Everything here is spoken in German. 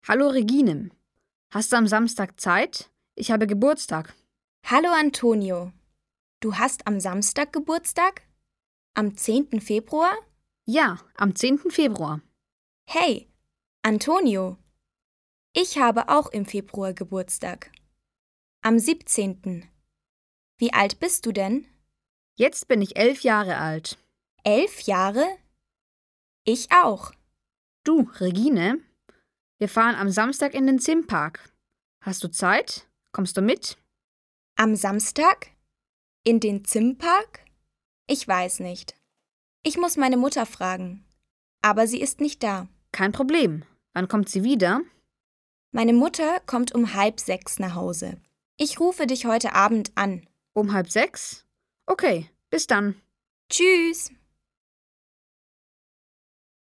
Hallo Regine, hast du am Samstag Zeit? Ich habe Geburtstag. Hallo Antonio, du hast am Samstag Geburtstag? Am 10. Februar? Ja, am 10. Februar. Hey, Antonio, ich habe auch im Februar Geburtstag. Am 17. Wie alt bist du denn? Jetzt bin ich 11 Jahre alt. 11 Jahre? Ich auch. Du, Regine, wir fahren am Samstag in den Zimpark. Hast du Zeit? Kommst du mit? Am Samstag? In den Zimpark? Ich weiß nicht. Ich muss meine Mutter fragen. Aber sie ist nicht da. Kein Problem. Wann kommt sie wieder? Meine Mutter kommt um 5:30 nach Hause. Ich rufe dich heute Abend an. Um 5:30? Okay, bis dann. Tschüss!